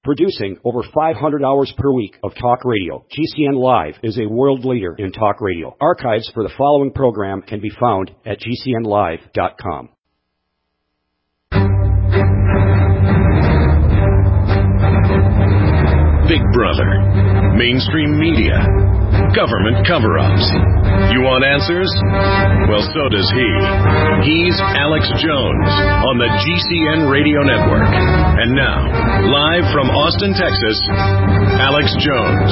Producing over 500 hours per week of talk radio, GCN Live is a world leader in talk radio. Archives for the following program can be found at GCNlive.com. Big Brother, mainstream media, government cover-ups. You want answers? Well, so does he. He's Alex Jones on the GCN Radio Network. And now, live from Austin, Texas, Alex Jones.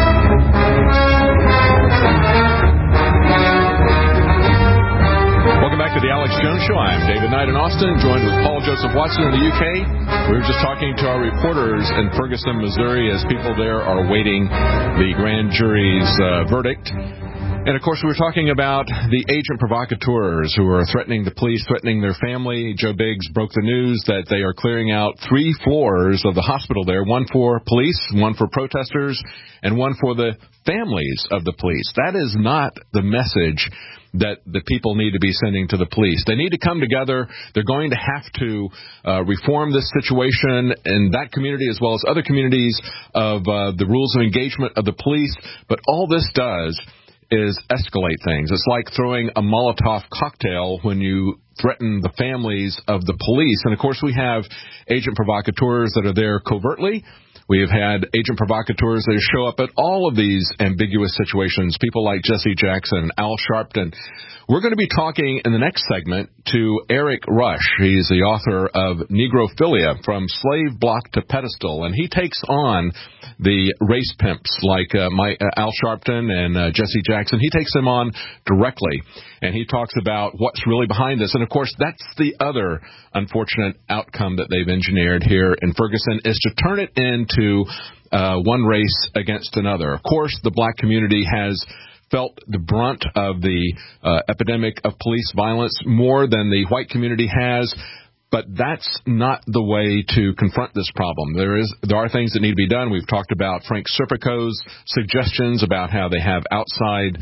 Welcome back to the Alex Jones Show. I'm David Knight in Austin, joined with Paul Joseph Watson in the UK. We were just talking to our reporters in Ferguson, Missouri, as people there are awaiting the grand jury's verdict. And, of course, we were talking about the agent provocateurs who are threatening the police, threatening their family. Joe Biggs broke the news that they are clearing out 3 floors of the hospital there, one for police, one for protesters, and one for the families of the police. That is not the message that the people need to be sending to the police. They need to come together. They're going to have to reform this situation in that community as well as other communities of the rules of engagement of the police. But all this does is escalate things. It's like throwing a Molotov cocktail when you threaten the families of the police. And, of course, we have agent provocateurs that are there covertly. We have had agent provocateurs that show up at all of these ambiguous situations, people like Jesse Jackson, Al Sharpton. We're going to be talking in the next segment to Eric Rush. He's the author of Negrophilia, From Slave Block to Pedestal, and he takes on the race pimps like Al Sharpton and Jesse Jackson. He takes them on directly, and he talks about what's really behind this. And, of course, that's the other unfortunate outcome that they've engineered here in Ferguson, is to turn it into one race against another. Of course, the black community has felt the brunt of the epidemic of police violence more than the white community has. But that's not the way to confront this problem. There are things that need to be done. We've talked about Frank Serpico's suggestions about how they have outside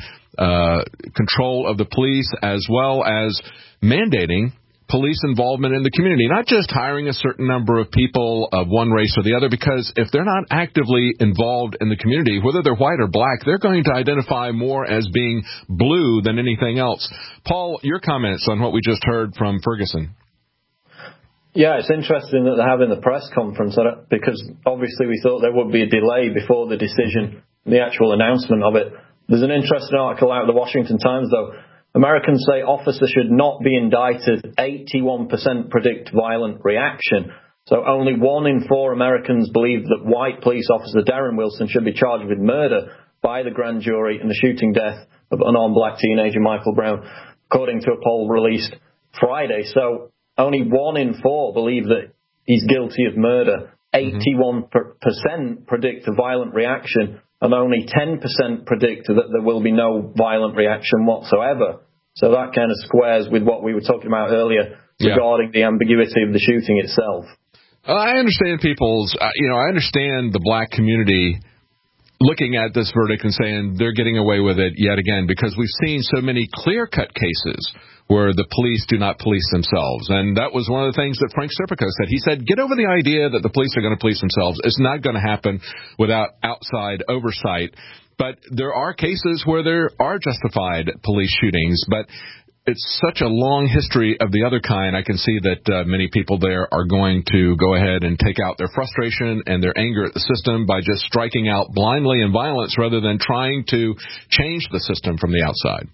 control of the police, as well as mandating police involvement in the community, not just hiring a certain number of people of one race or the other, because if they're not actively involved in the community, whether they're white or black, they're going to identify more as being blue than anything else. Paul, your comments on what we just heard from Ferguson. Yeah, it's interesting that they're having the press conference, because obviously we thought there would be a delay before the decision, the actual announcement of it. There's an interesting article out of the Washington Times, though. Americans say officers should not be indicted. 81% predict violent reaction. So only 1 in 4 Americans believe that white police officer Darren Wilson should be charged with murder by the grand jury in the shooting death of unarmed black teenager Michael Brown, according to a poll released Friday. So only 1 in 4 believe that he's guilty of murder. 81% predict a violent reaction, and only 10% predict that there will be no violent reaction whatsoever. So that kind of squares with what we were talking about earlier regarding the ambiguity of the shooting itself. I understand I understand the black community looking at this verdict and saying they're getting away with it yet again, because we've seen so many clear-cut cases where the police do not police themselves. And that was one of the things that Frank Serpico said. He said, get over the idea that the police are going to police themselves. It's not going to happen without outside oversight. But there are cases where there are justified police shootings. But it's such a long history of the other kind. I can see that many people there are going to go ahead and take out their frustration and their anger at the system by just striking out blindly in violence rather than trying to change the system from the outside.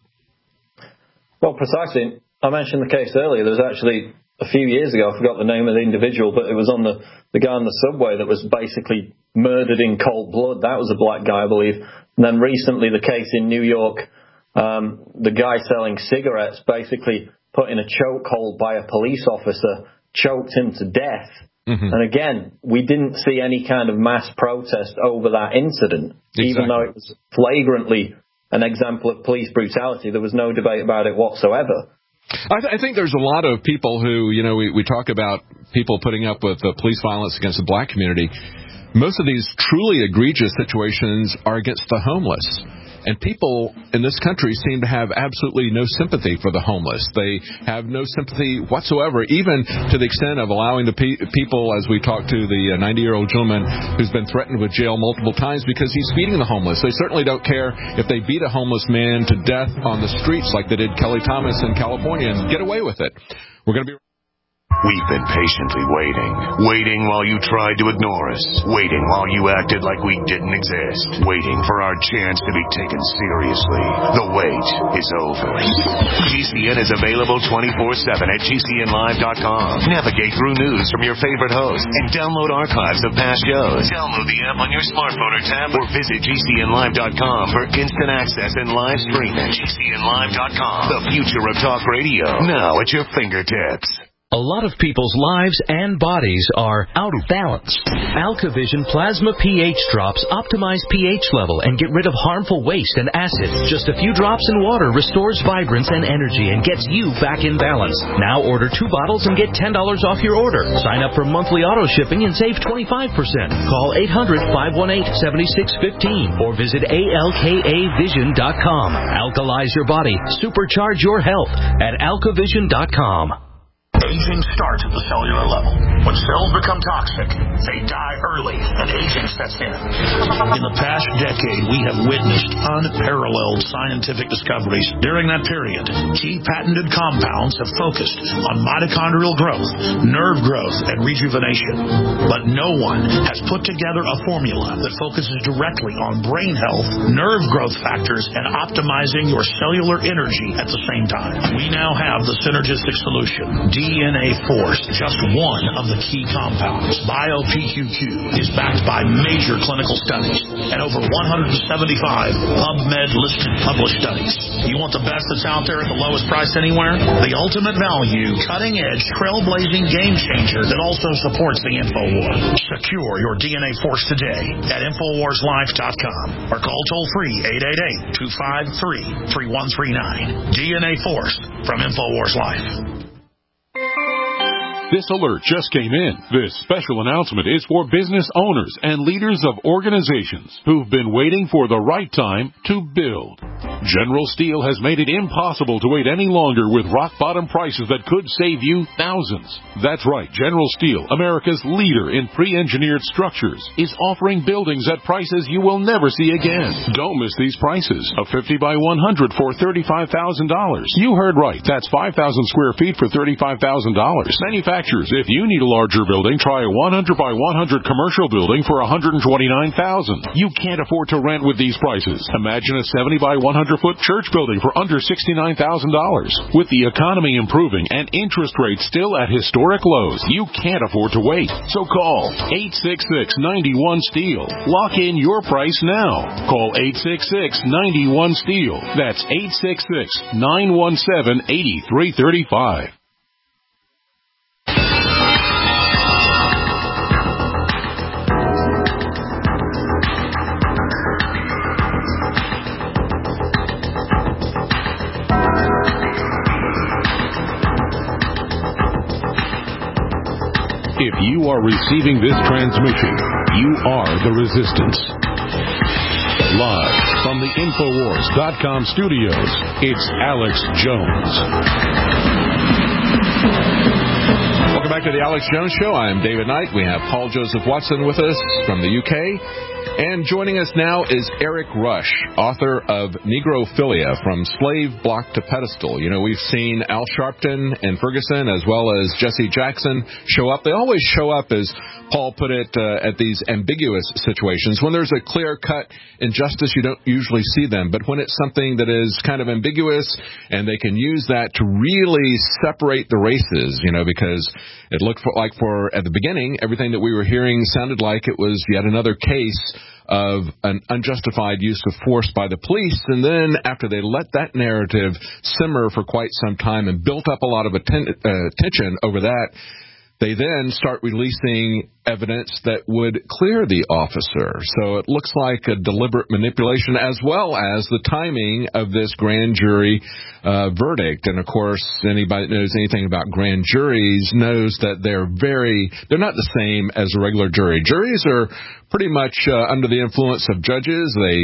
Well, precisely. I mentioned the case earlier. There was actually a few years ago, I forgot the name of the individual, but it was on the guy on the subway that was basically murdered in cold blood. That was a black guy, I believe. And then recently the case in New York, the guy selling cigarettes basically put in a chokehold by a police officer, choked him to death. And again, we didn't see any kind of mass protest over that incident, even though it was flagrantly an example of police brutality. There was no debate about it whatsoever. I think there's a lot of people who, we talk about people putting up with police violence against the black community. Most of these truly egregious situations are against the homeless. And people in this country seem to have absolutely no sympathy for the homeless. They have no sympathy whatsoever, even to the extent of allowing the people, as we talked to the 90-year-old gentleman who's been threatened with jail multiple times because he's feeding the homeless. They certainly don't care if they beat a homeless man to death on the streets like they did Kelly Thomas in California and get away with it. We're going to be... We've been patiently waiting while you tried to ignore us, waiting while you acted like we didn't exist, waiting for our chance to be taken seriously. The wait is over. GCN is available 24/7 at GCNlive.com. Navigate through news from your favorite hosts and download archives of past shows. Download the app on your smartphone or tablet or visit GCNlive.com for instant access and live streaming. GCNlive.com, the future of talk radio, now at your fingertips. A lot of people's lives and bodies are out of balance. AlkaVision Plasma pH drops optimize pH level and get rid of harmful waste and acid. Just a few drops in water restores vibrance and energy and gets you back in balance. Now order 2 bottles and get $10 off your order. Sign up for monthly auto shipping and save 25%. Call 800-518-7615 or visit alkavision.com. Alkalize your body. Supercharge your health at alkavision.com. Aging starts at the cellular level. When cells become toxic, they die early and aging sets in. In the past decade, we have witnessed unparalleled scientific discoveries. During that period, key patented compounds have focused on mitochondrial growth, nerve growth, and rejuvenation. But no one has put together a formula that focuses directly on brain health, nerve growth factors, and optimizing your cellular energy at the same time. We now have the synergistic solution. DNA Force, just one of the key compounds. BioPQQ is backed by major clinical studies and over 175 PubMed-listed published studies. You want the best that's out there at the lowest price anywhere? The ultimate value, cutting-edge, trailblazing game changer that also supports the InfoWar. Secure your DNA Force today at InfoWarsLife.com or call toll-free 888-253-3139. DNA Force from InfoWars Life. This alert just came in. This special announcement is for business owners and leaders of organizations who've been waiting for the right time to build. General Steel has made it impossible to wait any longer with rock-bottom prices that could save you thousands. That's right, General Steel, America's leader in pre-engineered structures, is offering buildings at prices you will never see again. Don't miss these prices. A 50 by 100 for $35,000. You heard right. That's 5,000 square feet for $35,000. Manufacturers, if you need a larger building, try a 100 by 100 commercial building for $129,000. You can't afford to rent with these prices. Imagine a 70 by 100-foot church building for under $69,000. With the economy improving and interest rates still at historic lows, you can't afford to wait. So call 866-91-STEEL. Lock in your price now. Call 866-91-STEEL. That's 866-917-8335. If you are receiving this transmission, you are the resistance. Live from the Infowars.com studios, it's Alex Jones. Welcome back to the Alex Jones Show. I'm David Knight. We have Paul Joseph Watson with us from the UK. And joining us now is Eric Rush, author of Negrophilia, From Slave Block to Pedestal. You know, we've seen Al Sharpton and Ferguson as well as Jesse Jackson show up. They always show up, as Paul put it, at these ambiguous situations. When there's a clear-cut injustice, you don't usually see them. But when it's something that is kind of ambiguous and they can use that to really separate the races, you know, because it looked like at the beginning, everything that we were hearing sounded like it was yet another case of an unjustified use of force by the police. And then after they let that narrative simmer for quite some time and built up a lot of attention over that, they then start releasing evidence that would clear the officer. So it looks like a deliberate manipulation, as well as the timing of this grand jury verdict. And of course, anybody that knows anything about grand juries knows that they're not the same as a regular jury. Juries are pretty much under the influence of judges. They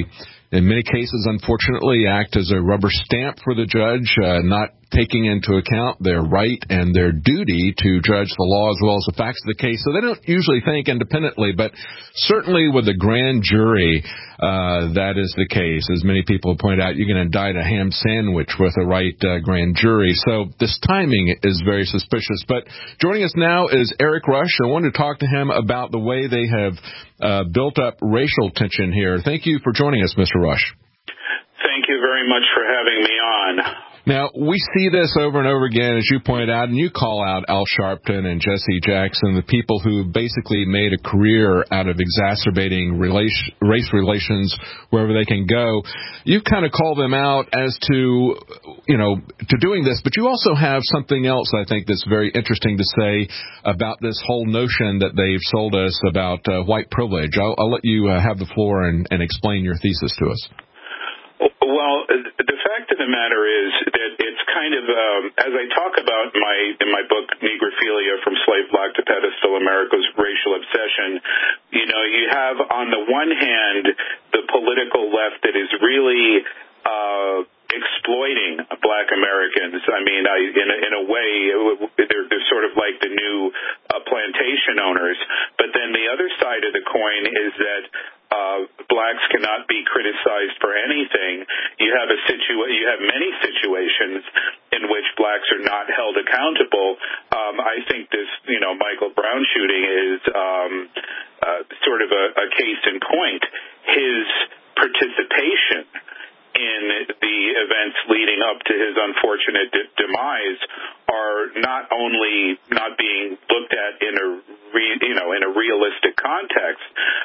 in many cases, unfortunately, act as a rubber stamp for the judge, not taking into account their right and their duty to judge the law as well as the facts of the case. So they don't usually think independently, but certainly with the grand jury, that is the case. As many people point out, you're going to indict a ham sandwich with a right grand jury. So this timing is very suspicious. But joining us now is Eric Rush. I wanted to talk to him about the way they have built up racial tension here. Thank you for joining us, Mr. Rush. Thank you very much for having me on. Now, we see this over and over again, as you pointed out, and you call out Al Sharpton and Jesse Jackson, the people who basically made a career out of exacerbating race relations wherever they can go. You kind of call them out as to doing this, but you also have something else I think that's very interesting to say about this whole notion that they've sold us about white privilege. I'll let you have the floor and explain your thesis to us. Well, the fact of the matter is that it's kind of, as I talk about in my book, Negrophilia, From Slave Block to Pedestal, America's Racial Obsession, you have on the one hand the political left that is really exploiting Black Americans. I mean, in a way, they're sort of like the new plantation owners. But then the other side of the coin is that blacks cannot be criticized for anything. You have many situations in which blacks are not held accountable. I think this, Michael Brown shooting is sort of a case in point. His participation in the events leading up to his unfortunate demise are not only not being looked at in a realistic context,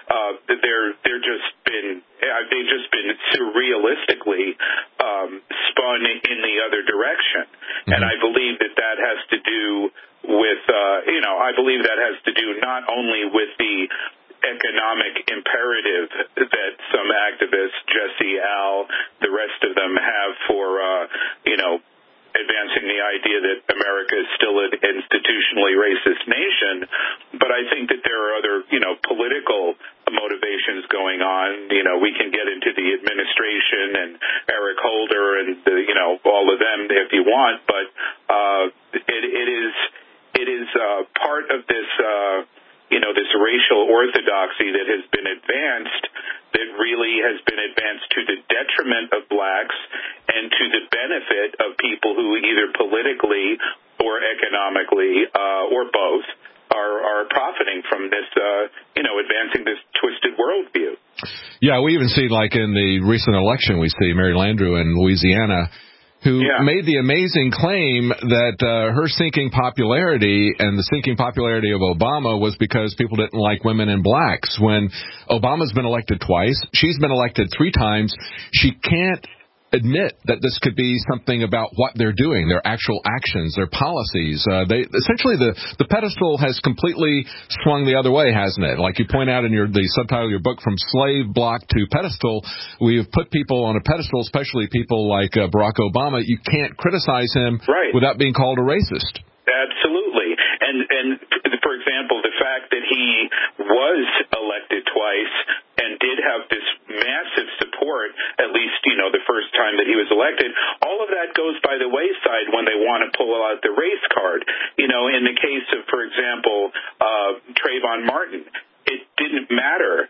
they've just been surrealistically spun in the other direction, and I believe that has to do with not only with the economic imperative that some activists, Jesse, Al, the rest of them have for, advancing the idea that America is still an institutionally racist nation. But I think that there are other, political motivations going on. We can get into the administration and Eric Holder and, all of them if you want. But it is part of this, this racial orthodoxy that has been advanced, that really has been advanced to the detriment of blacks and to the benefit of people who either politically or economically or both are profiting from this, advancing this twisted worldview. Yeah, we even see, like in the recent election, we see Mary Landrieu in Louisiana, who made the amazing claim that her sinking popularity and the sinking popularity of Obama was because people didn't like women and blacks. When Obama's been elected twice, she's been elected 3 times, she can't admit that this could be something about what they're doing, their actual actions, their policies. They essentially the pedestal has completely swung the other way, hasn't it? Like you point out in the subtitle of your book, From Slave Block to Pedestal, we've put people on a pedestal, especially people like Barack Obama. You can't criticize him without being called a racist. Absolutely. And for example, the fact that he was elected twice and did have this massive support, at least, the first time that he was elected, all of that goes by the wayside when they want to pull out the race card. In the case of, for example, Trayvon Martin, it didn't matter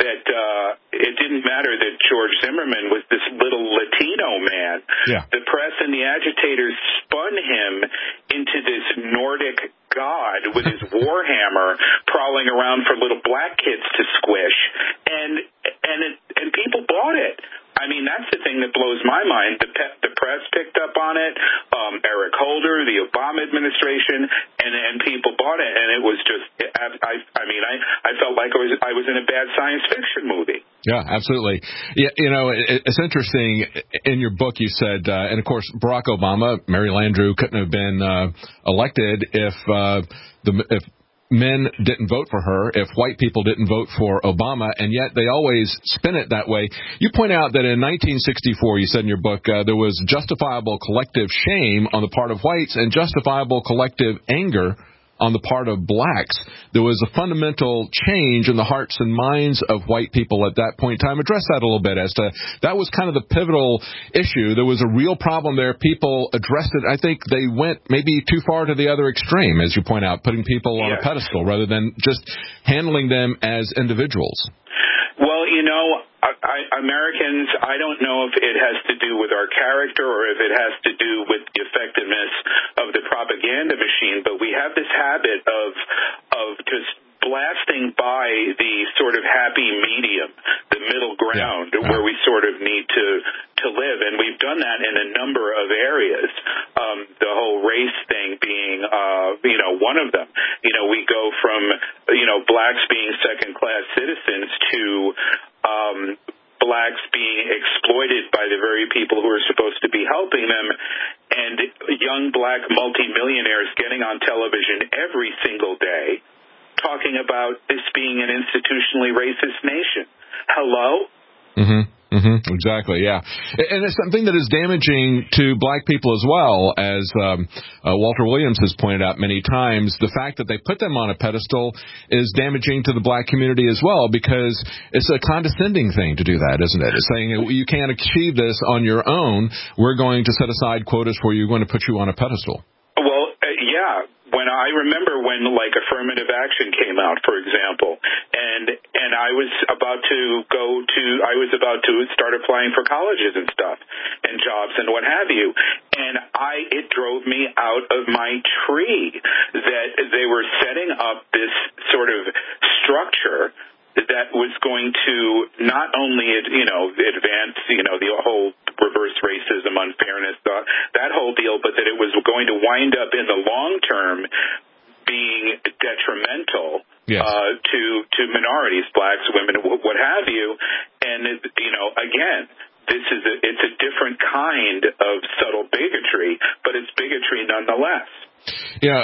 that George Zimmerman was this little Latino man. Yeah. The press and the agitators spun him into this Nordic god with his warhammer prowling around for little black kids to squish, and people bought it. I mean, that's the thing that blows my mind. The press picked up on it, Eric Holder, the Obama administration, and people bought it, and it was just, I felt like I was in a bad science fiction movie. Yeah, absolutely. Yeah, it's interesting. In your book, you said, and of course, Barack Obama, Mary Landrieu couldn't have been elected if men didn't vote for her, if white people didn't vote for Obama, and yet they always spin it that way. You point out that in 1964, you said in your book, there was justifiable collective shame on the part of whites and justifiable collective anger on the part of blacks, there was a fundamental change in the hearts and minds of white people at that point in time. Address that a little bit as to that was kind of the pivotal issue. There was a real problem there. People addressed it. I think they went maybe too far to the other extreme, as you point out, putting people on a pedestal rather than just handling them as individuals. Well, Americans, I don't know if it has to do with our character or if it has to do with the effectiveness of the propaganda machine, but we have this habit of just blasting by the sort of happy medium, the middle ground, where we sort of need to live, and we've done that in a number of areas. The whole race thing being, one of them. We go from, blacks being second-class citizens to blacks being exploited by the very people who are supposed to be helping them, and young black multimillionaires getting on television every single day talking about this being an institutionally racist nation. Hello? Exactly, yeah. And it's something that is damaging to black people as well, as Walter Williams has pointed out many times. The fact that they put them on a pedestal is damaging to the black community as well, because it's a condescending thing to do that, isn't it? It's saying you can't achieve this on your own. We're going to set aside quotas for you. We're going to put you on a pedestal. Well, I remember when affirmative action came out, for example, and I was about to start applying for colleges and stuff and jobs and what have you, and it drove me out of my tree that they were setting up this sort of structure that was going to not only advance the whole reverse racism, unfairness, that whole deal, but that it was going to wind up in the long term being detrimental to minorities, blacks, women, what have you. And again, it's a different kind of subtle bigotry, but it's bigotry nonetheless. Yeah,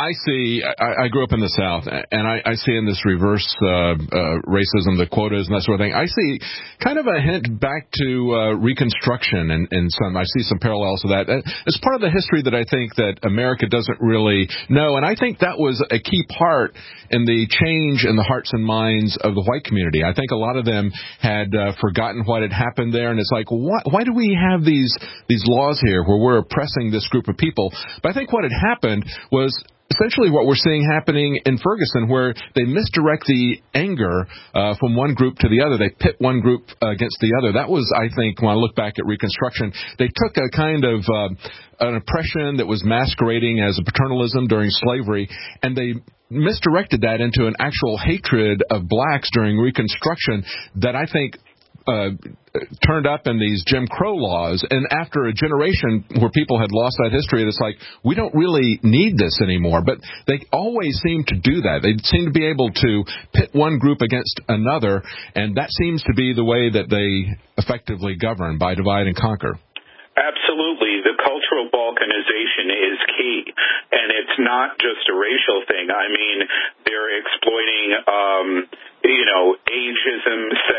I grew up in the South, and I see in this reverse racism, the quotas and that sort of thing, I see kind of a hint back to Reconstruction, and I see some parallels to that. It's part of the history that I think that America doesn't really know, and I think that was a key part in the change in the hearts and minds of the white community. I think a lot of them had forgotten what had happened there, and it's like, why do we have these laws here where we're oppressing this group of people? But I think what had happened was essentially what we're seeing happening in Ferguson, where they misdirect the anger from one group to the other. They pit one group against the other. That was, I think, when I look back at Reconstruction, they took a kind of an oppression that was masquerading as a paternalism during slavery, and they misdirected that into an actual hatred of blacks during Reconstruction that I think turned up in these Jim Crow laws. And after a generation where people had lost that history, it's like, we don't really need this anymore. But they always seem to do that. They seem to be able to pit one group against another, and that seems to be the way that they effectively govern, by divide and conquer. Absolutely. The cultural balkanization is key, and it's not just a racial thing. I mean, they're exploiting ageism,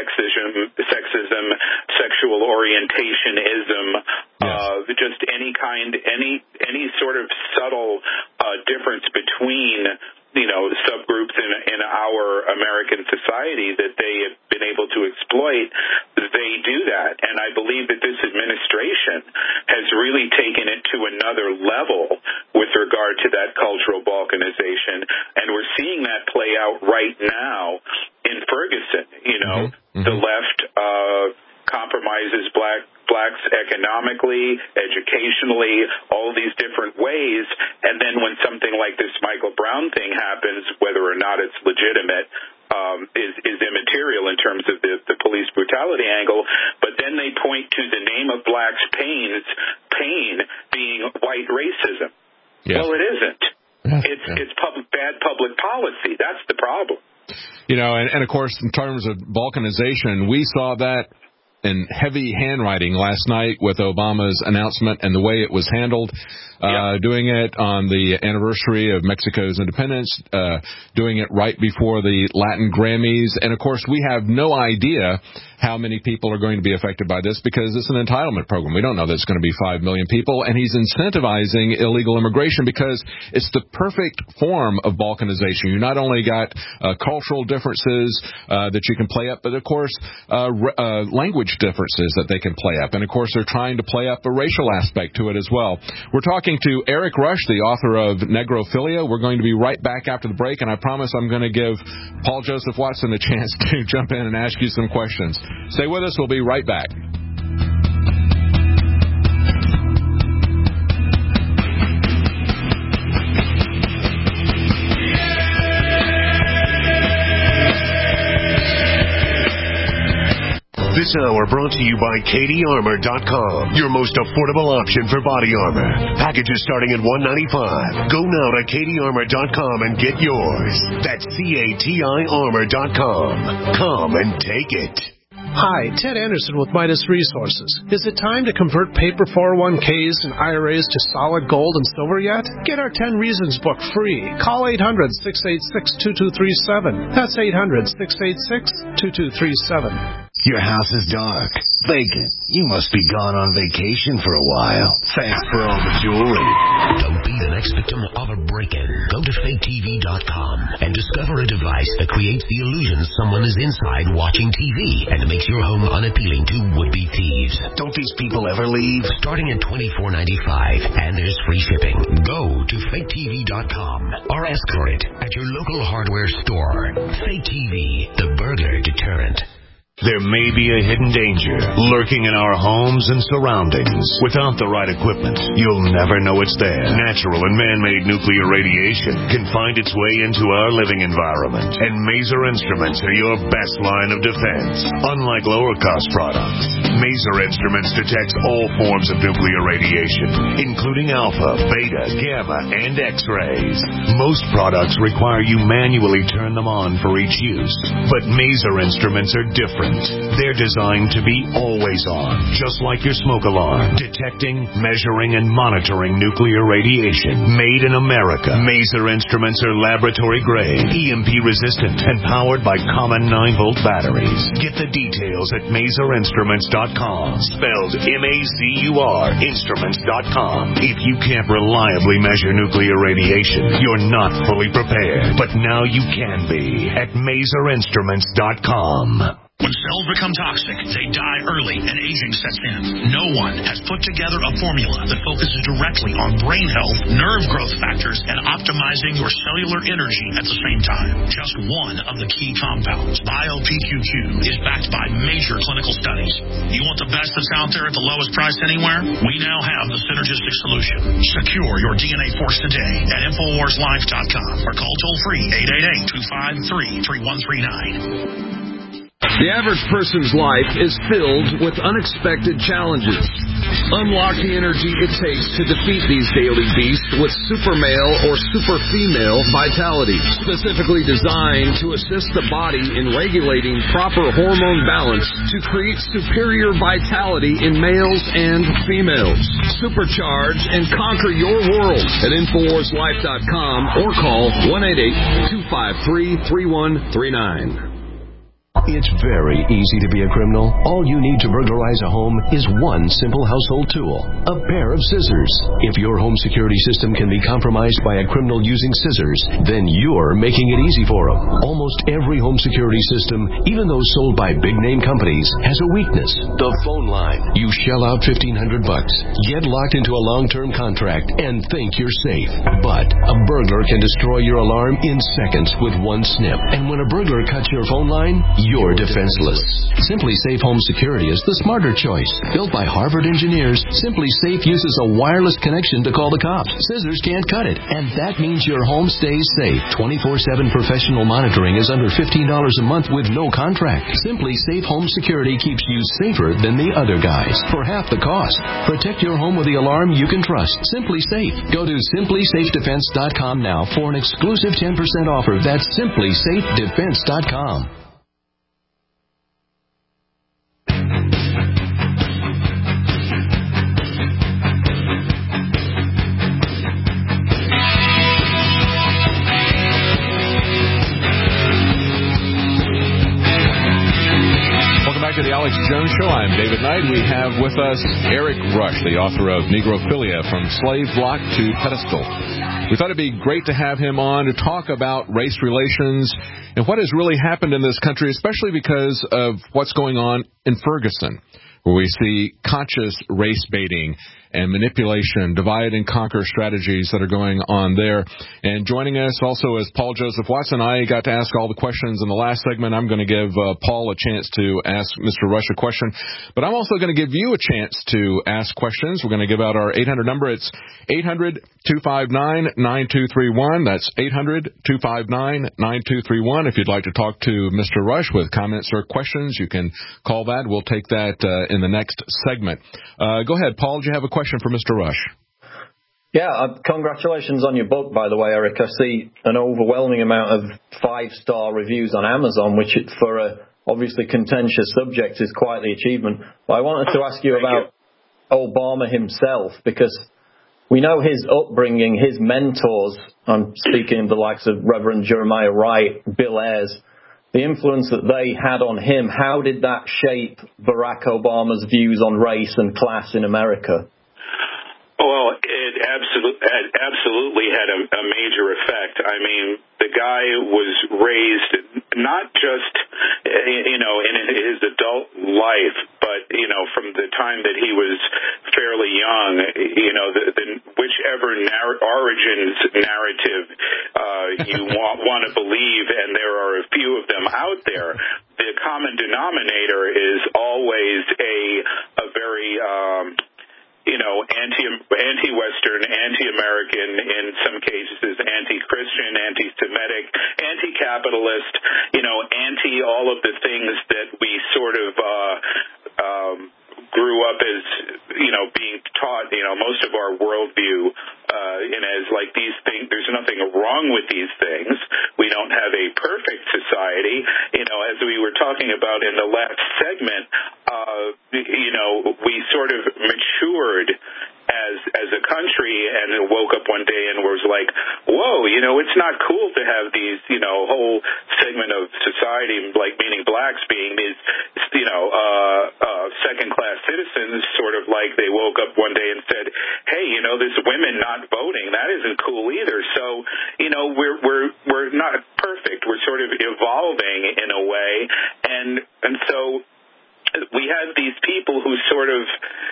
sexism, sexual orientationism, just any sort of subtle difference between subgroups in our American society that they have been able to exploit. They do that, and I believe that this administration has really taken it to another level with regard to that cultural balkanization, and we're seeing that play out right now in Ferguson. The left compromises blacks economically, educationally, all these different ways, and then when something like this Michael Brown thing happens, whether or not it's legitimate, is immaterial in terms of the police brutality angle, but then they point to the name of blacks' pain being white racism. Yes. Well, it isn't. It's bad public policy. That's the problem. And of course, in terms of balkanization, we saw that in heavy handwriting last night with Obama's announcement and the way it was handled. Doing it on the anniversary of Mexico's independence, doing it right before the Latin Grammys. And, of course, we have no idea how many people are going to be affected by this because it's an entitlement program. We don't know that it's going to be 5 million people. And he's incentivizing illegal immigration because it's the perfect form of balkanization. You not only got cultural differences that you can play up, but, of course, language differences that they can play up. And, of course, they're trying to play up a racial aspect to it as well. We're talking to Eric Rush, the author of Negrophilia. We're going to be right back after the break, and I promise I'm going to give Paul Joseph Watson a chance to jump in and ask you some questions. Stay with us. We'll be right back. This hour brought to you by CatieArmor.com, your most affordable option for body armor. Packages starting at $195. Go now to CatieArmor.com and get yours. That's CATIArmor.com. Come and take it. Hi, Ted Anderson with Midas Resources. Is it time to convert paper 401ks and IRAs to solid gold and silver yet? Get our 10 Reasons book free. Call 800-686-2237. That's 800-686-2237. Your house is dark, vacant. You must be gone on vacation for a while. Thanks for all the jewelry. Don't be the next victim of a break-in. Go to FakeTV.com and discover a device that creates the illusion someone is inside watching TV and makes your home unappealing to would-be thieves. Don't these people ever leave? Starting at $24.95, and there's free shipping. Go to FakeTV.com or ask for it at your local hardware store. Fake TV, the burglar deterrent. There may be a hidden danger lurking in our homes and surroundings. Without the right equipment, you'll never know it's there. Natural and man-made nuclear radiation can find its way into our living environment, and Maser Instruments are your best line of defense. Unlike lower-cost products, Maser Instruments detects all forms of nuclear radiation, including alpha, beta, gamma, and X-rays. Most products require you manually turn them on for each use, but Maser Instruments are different. They're designed to be always on, just like your smoke alarm, detecting, measuring, and monitoring nuclear radiation. Made in America, Maser Instruments are laboratory-grade, EMP-resistant, and powered by common 9-volt batteries. Get the details at MaserInstruments.com, spelled M-A-Z-U-R, Instruments.com. If you can't reliably measure nuclear radiation, you're not fully prepared. But now you can be at MaserInstruments.com. When cells become toxic, they die early and aging sets in. No one has put together a formula that focuses directly on brain health, nerve growth factors, and optimizing your cellular energy at the same time. Just one of the key compounds, BioPQQ, is backed by major clinical studies. You want the best that's out there at the lowest price anywhere? We now have the synergistic solution. Secure your DNA Force today at InfoWarsLife.com or call toll-free 888-253-3139. The average person's life is filled with unexpected challenges. Unlock the energy it takes to defeat these daily beasts with super male or super female vitality, specifically designed to assist the body in regulating proper hormone balance to create superior vitality in males and females. Supercharge and conquer your world at InfoWarsLife.com or call 1-888-253-3139. It's very easy to be a criminal. All you need to burglarize a home is one simple household tool, a pair of scissors. If your home security system can be compromised by a criminal using scissors, then you're making it easy for them. Almost every home security system, even those sold by big-name companies, has a weakness, the phone line. You shell out $1,500, get locked into a long-term contract, and think you're safe. But a burglar can destroy your alarm in seconds with one snip. And when a burglar cuts your phone line, you're defenseless. Simply Safe Home Security is the smarter choice. Built by Harvard engineers, Simply Safe uses a wireless connection to call the cops. Scissors can't cut it, and that means your home stays safe. 24/7 professional monitoring is under $15 a month with no contract. Simply Safe Home Security keeps you safer than the other guys for half the cost. Protect your home with the alarm you can trust. Simply Safe. Go to simplysafedefense.com now for an exclusive 10% offer. That's simplysafedefense.com. back to the Alex Jones Show. I'm David Knight. We have with us Eric Rush, the author of Negrophilia, From Slave Block to Pedestal. We thought it'd be great to have him on to talk about race relations and what has really happened in this country, especially because of what's going on in Ferguson, where we see conscious race baiting and manipulation, divide and conquer strategies that are going on there. And joining us also is Paul Joseph Watson. I got to ask all the questions in the last segment. I'm going to give Paul a chance to ask Mr. Rush a question, but I'm also going to give you a chance to ask questions. We're going to give out our 800 number. It's 800-259-9231. That's 800-259-9231. If you'd like to talk to Mr. Rush with comments or questions, you can call that. We'll take that in the next segment. Go ahead, Paul. Do you have a question for Mr. Rush? Yeah, congratulations on your book, by the way, Eric. I see an overwhelming amount of 5-star reviews on Amazon, which for a obviously contentious subject is quite the achievement. But I wanted to ask you about Obama himself, because we know his upbringing, his mentors, I'm speaking of the likes of Reverend Jeremiah Wright, Bill Ayers, the influence that they had on him. How did that shape Barack Obama's views on race and class in America? Well, it absolutely had a major effect. I mean, the guy was raised not just, in his adult life, but, from the time that he was fairly young, whichever origins narrative you want to believe, and there are a few of them out there, the common denominator is always a very anti-Western, anti-American, in some cases anti-Christian, anti-Semitic, anti-capitalist, anti all of the things that we sort of grew up as, being taught, most of our worldview, as like these things, there's nothing wrong with these things. We don't have a perfect society. As we were talking about in the last segment, we sort of matured as a country and woke up one day and was like, whoa, it's not cool to have these, whole segment of society, like meaning blacks being these, second-class citizens, sort of like they woke up one day and said, hey, this women not voting, that isn't cool either. So, we're not perfect. We're sort of evolving in a way. And so we have these people who sort of,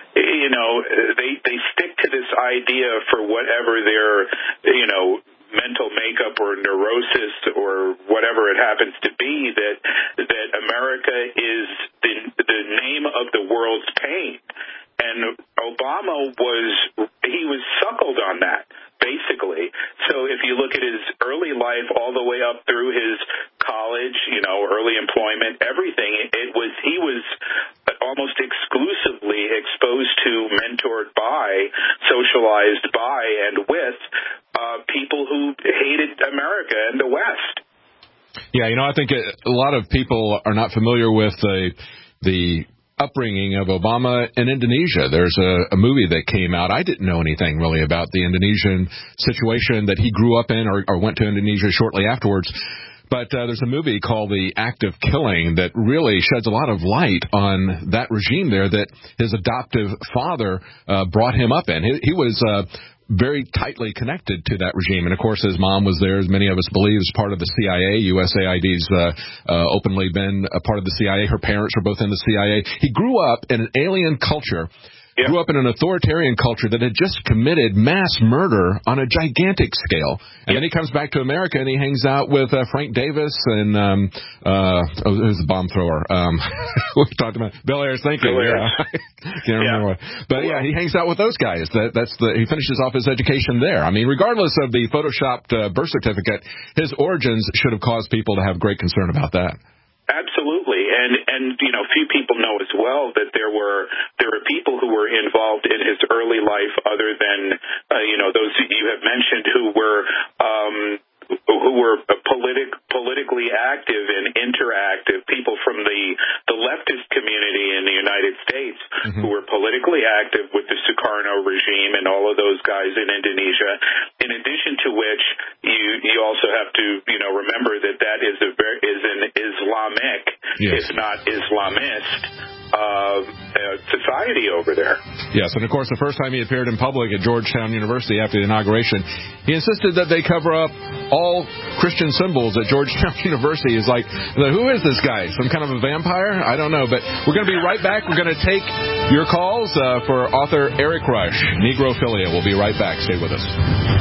they stick to this idea for whatever their, mental makeup or neurosis or whatever it happens to be, that America is the name of the world's pain. And Obama was suckled on that, basically. So if you look at his early life all the way up through his college, early employment, everything, he was almost exclusively exposed to, mentored by, socialized by, and with people who hated America and the West. Yeah, I think a lot of people are not familiar with the upbringing of Obama in Indonesia. There's a movie that came out. I didn't know anything really about the Indonesian situation that he grew up in or went to Indonesia shortly afterwards. But there's a movie called The Act of Killing that really sheds a lot of light on that regime there that his adoptive father brought him up in. He was very tightly connected to that regime. And, of course, his mom was there, as many of us believe, as part of the CIA. USAID's openly been a part of the CIA. Her parents were both in the CIA. He grew up in an alien culture, grew up in an authoritarian culture that had just committed mass murder on a gigantic scale. And then he comes back to America and he hangs out with Frank Davis and who's the bomb thrower? We've talked about Bill Ayers. Thank you. Can't remember what. But he hangs out with those guys. He finishes off his education there. I mean, regardless of the photoshopped birth certificate, his origins should have caused people to have great concern about that. Absolutely, and few people know as well that there were people who were involved in his early life, other than those you have mentioned, who were politically active and interactive, people from the leftist community in the United States who were politically active with the Sukarno regime and all of those guys in Indonesia. In addition to which, you also have to remember that is an Islamic if not Islamist, society over there. Yes, and of course, the first time he appeared in public at Georgetown University after the inauguration, he insisted that they cover up all Christian symbols at Georgetown University. He's like, who is this guy? Some kind of a vampire? I don't know, but we're going to be right back. We're going to take your calls for author Eric Rush, Negrophilia. We'll be right back. Stay with us.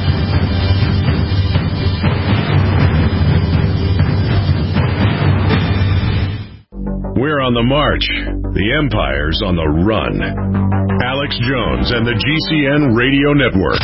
We're on the march. The empire's on the run. Alex Jones and the GCN Radio Network.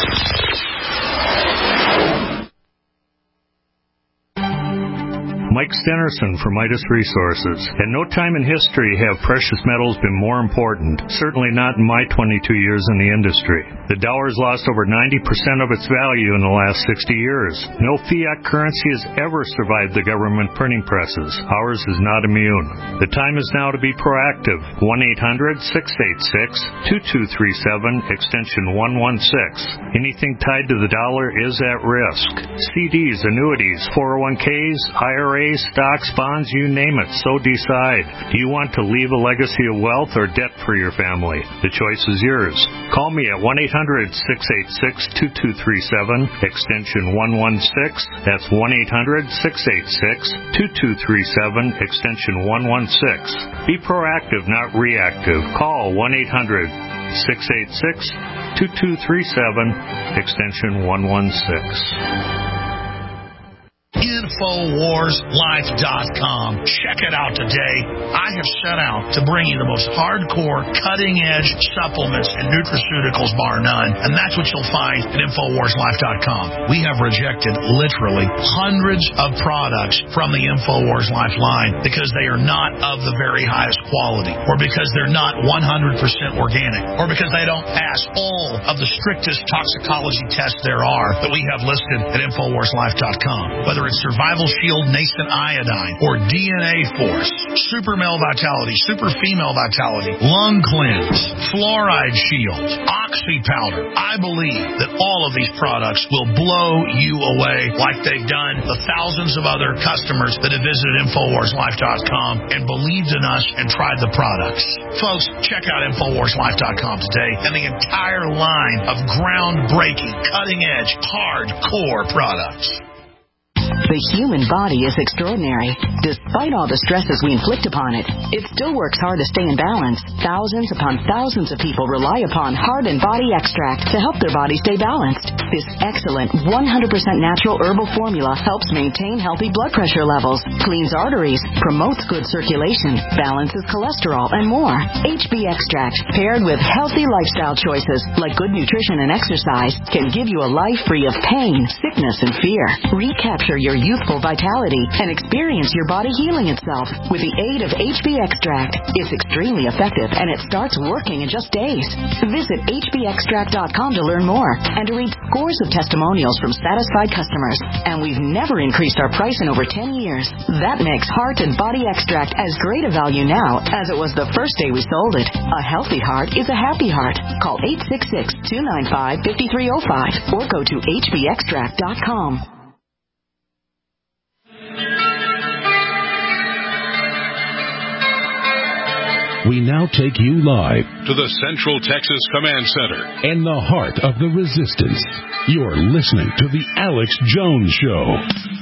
Mike Stenerson for Midas Resources. At no time in history have precious metals been more important, certainly not in my 22 years in the industry. The dollar has lost over 90% of its value in the last 60 years. No fiat currency has ever survived the government printing presses. Ours is not immune. The time is now to be proactive. 1-800-686-2237, extension 116. Anything tied to the dollar is at risk. CDs, annuities, 401ks, IRAs, stocks, bonds, you name it, so decide. Do you want to leave a legacy of wealth or debt for your family? The choice is yours. Call me at 1-800-686-2237, extension 116. That's 1-800-686-2237, extension 116. Be proactive, not reactive. Call 1-800-686-2237, extension 116. InfoWarsLife.com. Check it out today. I have set out to bring you the most hardcore, cutting-edge supplements and nutraceuticals, bar none, and that's what you'll find at InfoWarsLife.com. We have rejected literally hundreds of products from the InfoWars Life line because they are not of the very highest quality, or because they're not 100% organic, or because they don't pass all of the strictest toxicology tests there are that we have listed at InfoWarsLife.com. Whether it's Survival Shield Nascent Iodine or DNA Force, Super Male Vitality, Super Female Vitality, Lung Cleanse, Fluoride Shield, Oxy Powder, I believe that all of these products will blow you away like they've done the thousands of other customers that have visited InfoWarsLife.com and believed in us and tried the products. Folks, check out InfoWarsLife.com today and the entire line of groundbreaking, cutting-edge, hardcore products. The human body is extraordinary. Despite all the stresses we inflict upon it, it still works hard to stay in balance. Thousands upon thousands of people rely upon Heart and Body Extract to help their body stay balanced. This excellent 100% natural herbal formula helps maintain healthy blood pressure levels, cleans arteries, promotes good circulation, balances cholesterol, and more. HB Extract, paired with healthy lifestyle choices like good nutrition and exercise, can give you a life free of pain, sickness, and fear. Recapture your youthful vitality and experience your body healing itself with the aid of HB Extract. It's extremely effective and it starts working in just days. Visit hbextract.com to learn more and to read scores of testimonials from satisfied customers. And we've never increased our price in over 10 years. That makes Heart and Body Extract as great a value now as it was the first day we sold it. A healthy heart is a happy heart. Call 866-295-5305 or go to hbextract.com. We now take you live to the Central Texas Command Center in the heart of the resistance. You're listening to The Alex Jones Show.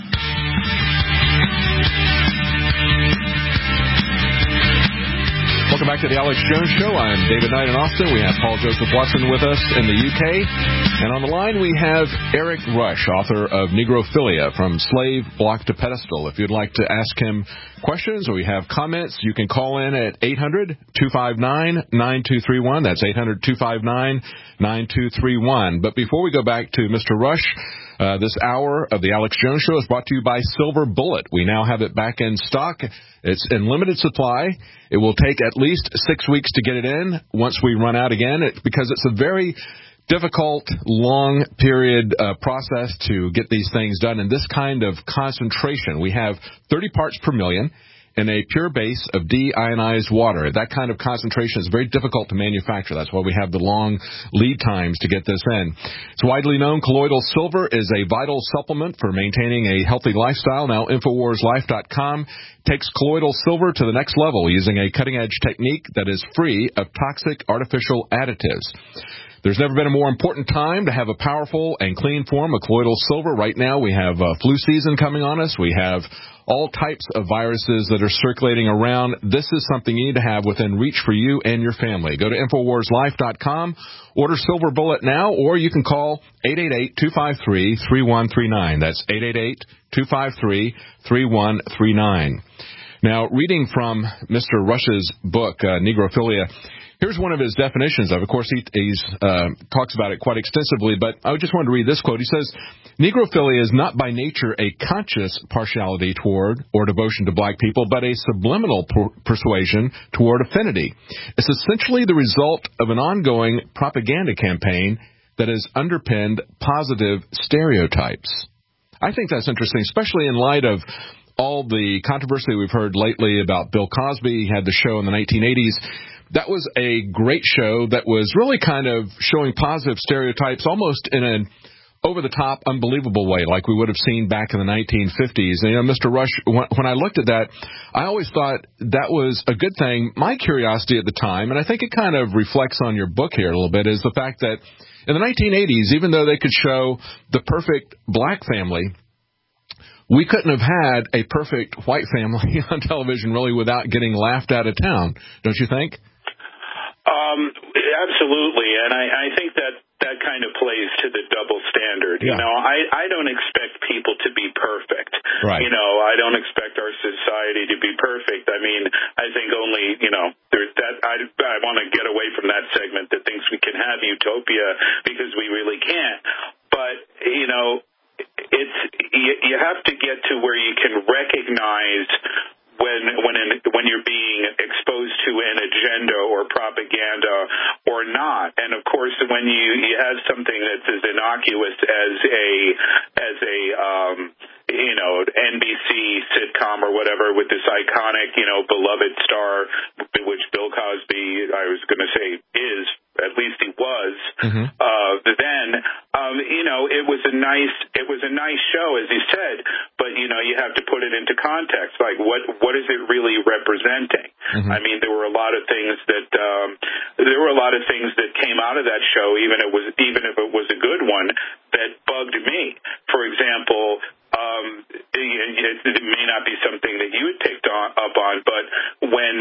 Welcome back to The Alex Jones Show. I'm David Knight in Austin. We have Paul Joseph Watson with us in the UK. And on the line we have Eric Rush, author of Negrophilia, From Slave Block to Pedestal. If you'd like to ask him questions or you have comments, you can call in at 800-259-9231. That's 800-259-9231. But before we go back to Mr. Rush, this hour of the Alex Jones Show is brought to you by Silver Bullet. We now have it back in stock. It's in limited supply. It will take at least 6 weeks to get it in once we run out again, because it's a very difficult, long period process to get these things done in this kind of concentration. We have 30 parts per million. in a pure base of deionized water. That kind of concentration is very difficult to manufacture. That's why we have the long lead times to get this in. It's widely known colloidal silver is a vital supplement for maintaining a healthy lifestyle. Now, InfoWarsLife.com takes colloidal silver to the next level using a cutting-edge technique that is free of toxic artificial additives. There's never been a more important time to have a powerful and clean form of colloidal silver. Right now we have flu season coming on us. We have all types of viruses that are circulating around. This is something you need to have within reach for you and your family. Go to InfoWarsLife.com, order Silver Bullet now, or you can call 888-253-3139. That's 888-253-3139. Now, reading from Mr. Rush's book, Negrophilia, here's one of his definitions of it. Of course, he talks about it quite extensively, but I just wanted to read this quote. He says, Negrophilia is not by nature a conscious partiality toward or devotion to black people, but a subliminal persuasion toward affinity. It's essentially the result of an ongoing propaganda campaign that has underpinned positive stereotypes. I think that's interesting, especially in light of all the controversy we've heard lately about Bill Cosby. He had the show in the 1980s. That was a great show that was really kind of showing positive stereotypes almost in an over-the-top, unbelievable way like we would have seen back in the 1950s. And, Mr. Rush, when I looked at that, I always thought that was a good thing. My curiosity at the time, and I think it kind of reflects on your book here a little bit, is the fact that in the 1980s, even though they could show the perfect black family, we couldn't have had a perfect white family on television really without getting laughed out of town, don't you think? Absolutely, and I think that kind of plays to the double standard. Yeah. I don't expect people to be perfect. Right. I don't expect our society to be perfect. I mean, I think only, there's that. I want to get away from that segment that thinks we can have utopia because we really can't. But, you have to get to where you can recognize when you're being exposed to an agenda or propaganda or not. And of course, when you have something that's as innocuous as a NBC sitcom or whatever with this iconic, beloved star, which Bill Cosby, I was going to say is, at least he was, then, it was a nice show, as you said, but, you have to put it into context. Like, what is it really representing? I mean, there were a lot of things that came out of that show, even if it was a good one, that bugged me. For example, it may not be something that you had picked up on, but when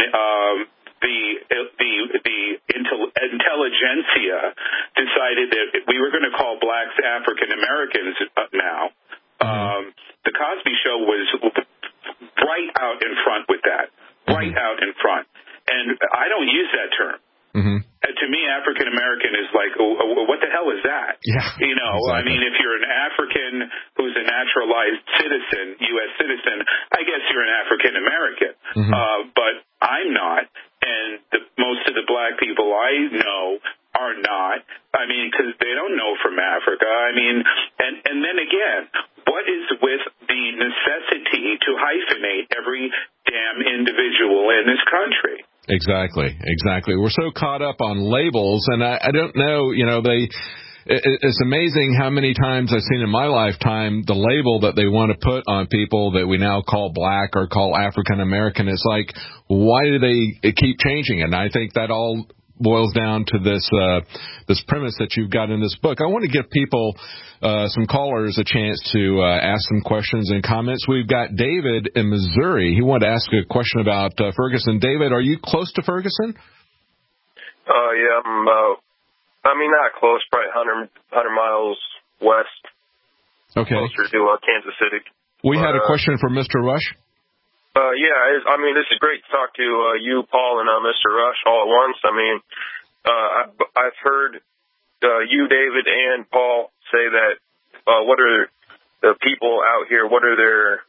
the intelligentsia decided that we were going to call blacks African Americans now, the Cosby Show was right out in front with that, right out in front. And I don't use that term. To me, African American is like, what the hell is that? Yeah, exactly. I mean, if you're an African who's a naturalized citizen, U.S. citizen, I guess you're an African American. But I'm not, and most of the black people I know are not. I mean, because they don't know from Africa. I mean, and then again, what is with the necessity to hyphenate every damn individual in this country? Exactly. We're so caught up on labels, and I don't know, it's amazing how many times I've seen in my lifetime the label that they want to put on people that we now call black or call African American. It's like, why do they keep changing it? And I think that all boils down to this premise that you've got in this book. I want to give people, some callers, a chance to ask some questions and comments. We've got David in Missouri. He wanted to ask a question about Ferguson. David, are you close to Ferguson? Yeah, I'm not close, probably 100 miles west. Okay. Closer to Kansas City. We had a question for Mr. Rush. This is great to talk to you, Paul, and Mr. Rush all at once. I mean, I've heard you, David, and Paul say that what are the people out here, what are their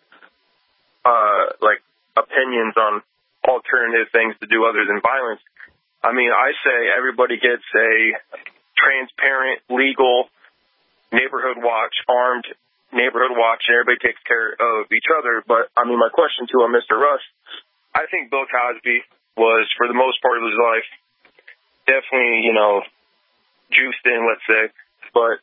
opinions on alternative things to do other than violence. I mean, I say everybody gets a transparent, legal neighborhood watch, armed neighborhood watch, and everybody takes care of each other. But, I mean, my question to Mr. Rush I think Bill Cosby was, for the most part of his life, definitely, juiced in, let's say. But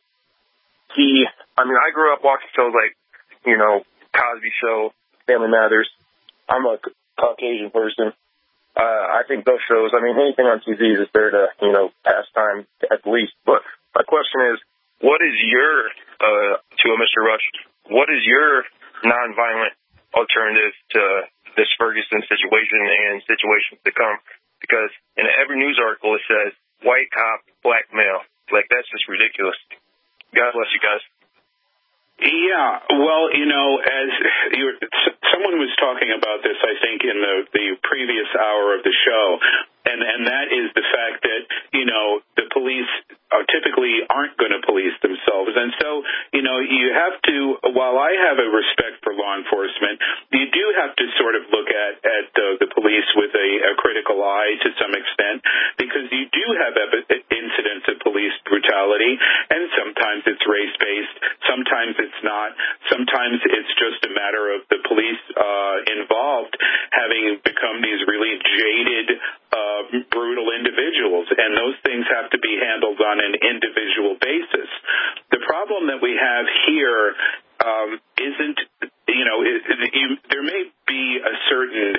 I grew up watching shows like, Cosby Show, Family Matters. I'm a Caucasian person. I think those shows, anything on TV is there to, pass time at least. But my question is, what is your, to Mr. Rush, what is your nonviolent alternative to this Ferguson situation and situations to come? Because in every news article it says, white cop, black male. Like, that's just ridiculous. God bless you guys. Yeah, well, as someone was talking about this, I think, in the previous hour of the show, and that is the fact that, the police typically aren't going to police themselves. And so, you have to, while I have a respect for law enforcement, you do have to sort of look at the police with a critical eye to some extent, because you do have incidents of police brutality, and sometimes it's race-based, sometimes it's not, sometimes it's just a matter of the police involved having become these really jaded, brutal individuals, and those things have to be handled on an individual basis. The problem that we have here isn't, there may be a certain,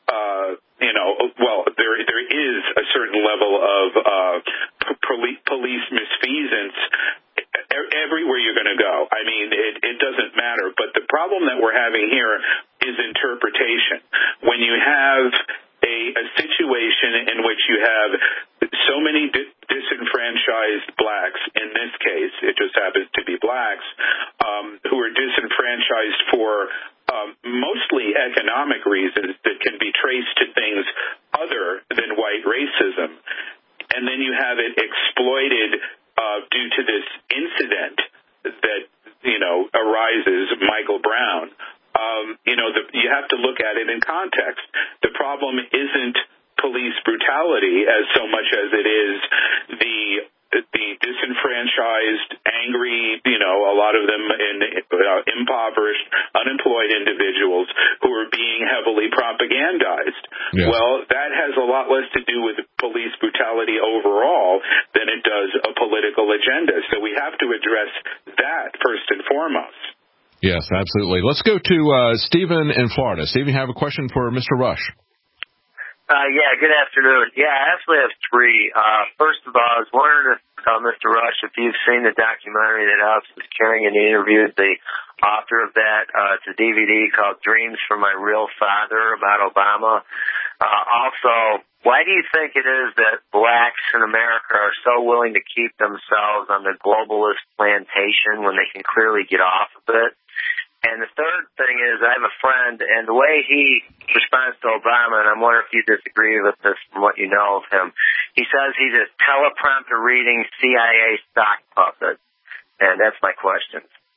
there is a certain level of police misfeasance everywhere you're going to go. It doesn't matter. But the problem that we're having here is interpretation. When you have a situation in which you have so many disenfranchised blacks, in this case, it just happens to be blacks, who are disenfranchised for mostly economic reasons that can be traced to things other than white racism. And then you have it exploited due to this incident that, arises, Michael Brown. You have to look at it in context. The problem isn't police brutality as so much as it is the disenfranchised, angry, a lot of them impoverished, unemployed individuals who are being heavily propagandized. Yes. Well, that has a lot less to do with police brutality overall than it does a political agenda. So we have to address that first and foremost. Yes, absolutely. Let's go to Stephen in Florida. Stephen, you have a question for Mr. Rush. Good afternoon. I actually have three. First of all, I was wondering, Mr. Rush, if you've seen the documentary that Alex was carrying and he interviewed the author of that. It's a DVD called Dreams from My Real Father about Obama. Also, why do you think it is that blacks in America are so willing to keep themselves on the globalist plantation when they can clearly get off of it? And the third thing is, I have a friend, and the way he responds to Obama, and I'm wondering if you disagree with this from what you know of him, he says he's a teleprompter reading CIA sock puppet. And that's my question.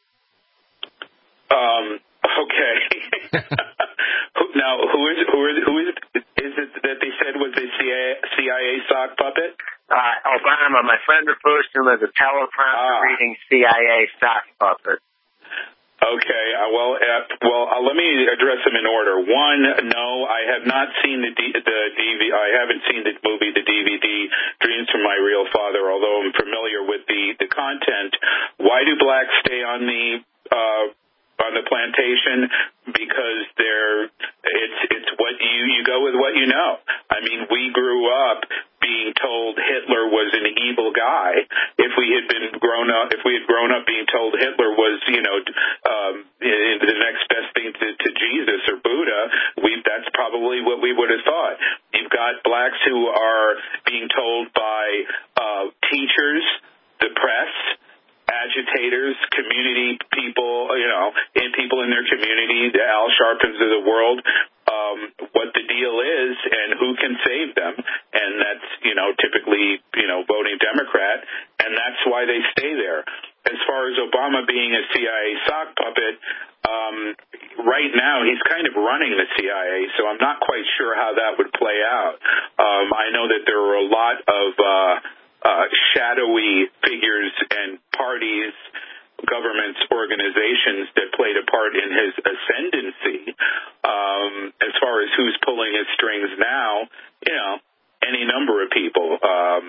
Okay. Now, who is it that they said was a CIA sock puppet? Obama. My friend refers to him as a teleprompter reading CIA sock puppet. Okay, let me address them in order. One, no, I have not seen the DVD. I haven't seen the movie, the DVD, Dreams from My Real Father, although I'm familiar with the content. Why do blacks stay on the plantation? Because it's what you go with what you know. We grew up being told Hitler was an evil guy. If we had grown up being told Hitler was, the next best thing to Jesus or Buddha, that's probably what we would have thought. You've got blacks who are being told by teachers, the press, agitators, community people, and people in their community, the Al Sharptons of the world, what the deal is and who can save them. And that's, typically, voting Democrat. And that's why they stay there. As far as Obama being a CIA sock puppet, right now he's kind of running the CIA, so I'm not quite sure how that would play out. I know that there are a lot of shadowy figures and parties governments, organizations that played a part in his ascendancy. As far as who's pulling his strings now, any number of people.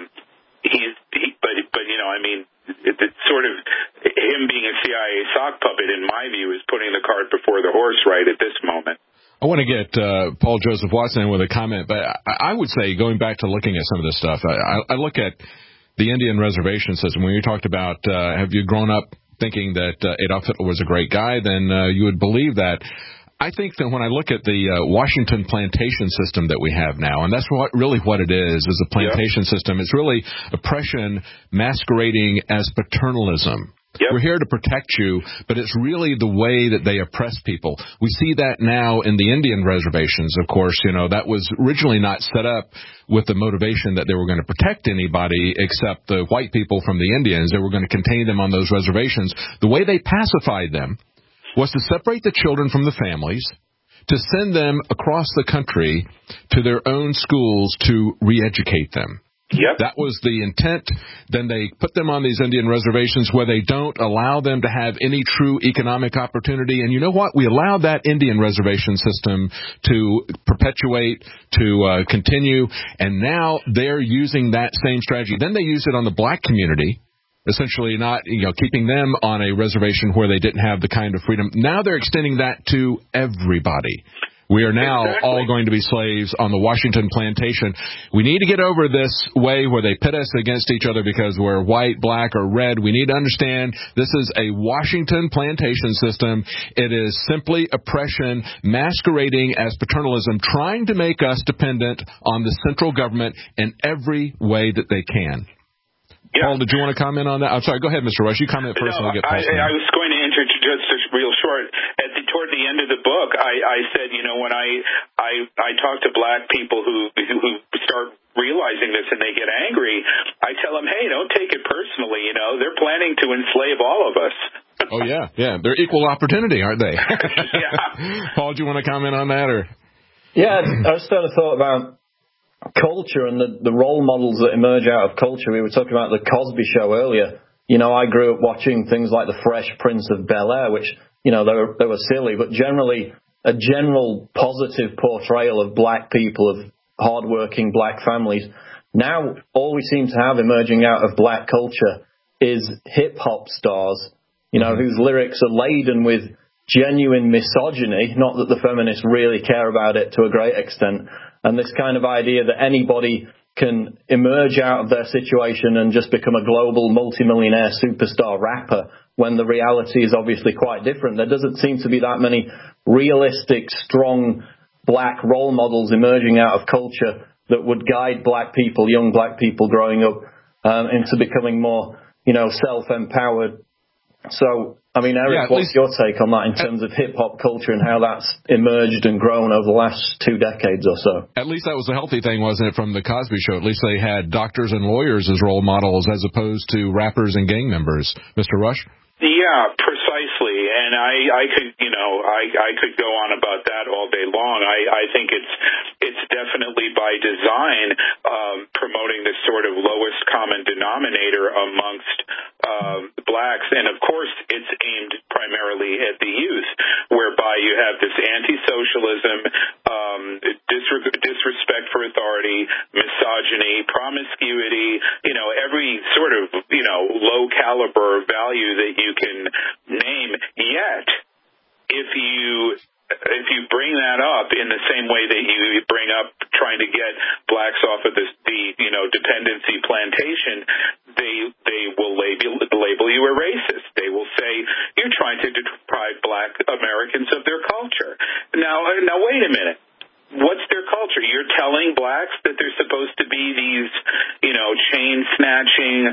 It's sort of him being a CIA sock puppet, in my view, is putting the cart before the horse right at this moment. I want to get Paul Joseph Watson in with a comment, but I would say, going back to looking at some of this stuff, I look at the Indian reservation system. When you talked about have you grown up thinking that Adolf Hitler was a great guy, then you would believe that. I think that when I look at the Washington plantation system that we have now, and that's what it is a plantation system. It's really oppression masquerading as paternalism. Yep. We're here to protect you, but it's really the way that they oppress people. We see that now in the Indian reservations, of course. That was originally not set up with the motivation that they were going to protect anybody except the white people from the Indians. They were going to contain them on those reservations. The way they pacified them was to separate the children from the families, to send them across the country to their own schools to re-educate them. Yep. That was the intent. Then they put them on these Indian reservations where they don't allow them to have any true economic opportunity. And you know what? We allowed that Indian reservation system to perpetuate, to continue, and now they're using that same strategy. Then they use it on the black community, essentially not, keeping them on a reservation where they didn't have the kind of freedom. Now they're extending that to everybody. We are now all going to be slaves on the Washington plantation. We need to get over this way where they pit us against each other because we're white, black, or red. We need to understand this is a Washington plantation system. It is simply oppression masquerading as paternalism, trying to make us dependent on the central government in every way that they can. Yeah. Paul, did you want to comment on that? I'm sorry, go ahead, Mr. Rush. You comment first, and I'll get Paul. I was going to interject just real short. Toward the end of the book, I said, when I talk to black people who start realizing this and they get angry, I tell them, hey, don't take it personally. They're planning to enslave all of us. Oh, yeah. They're equal opportunity, aren't they? Yeah. Paul, do you want to comment on that? Or? Yeah, I just started to thought about culture and the role models that emerge out of culture. We were talking about the Cosby Show earlier. I grew up watching things like The Fresh Prince of Bel-Air, which, they were silly, but generally a general positive portrayal of black people, of hardworking black families. Now, all we seem to have emerging out of black culture is hip-hop stars, whose lyrics are laden with genuine misogyny, not that the feminists really care about it to a great extent, and this kind of idea that anybody can emerge out of their situation and just become a global multimillionaire superstar rapper when the reality is obviously quite different. There doesn't seem to be that many realistic, strong black role models emerging out of culture that would guide black people, young black people growing up into becoming more, self-empowered. So, Eric, what's your take on that in terms of hip-hop culture and how that's emerged and grown over the last 2 decades or so? At least that was a healthy thing, wasn't it, from the Cosby Show? At least they had doctors and lawyers as role models as opposed to rappers and gang members. Mr. Rush? Yeah, precisely. And I could go on about that all day long. I think it's definitely by design promoting this sort of lowest common denominator amongst blacks. And of course, it's aimed primarily at the youth, whereby you have this anti-socialism, disrespect for authority, misogyny, promiscuity, every sort of, low caliber value that you can name. Yet, if you bring that up in the same way that you bring up trying to get blacks off of the dependency plantation, they will label you a racist. They will say you're trying to deprive black Americans of their culture. Now wait a minute. What's their culture? You're telling blacks that they're supposed to be these, chain snatching,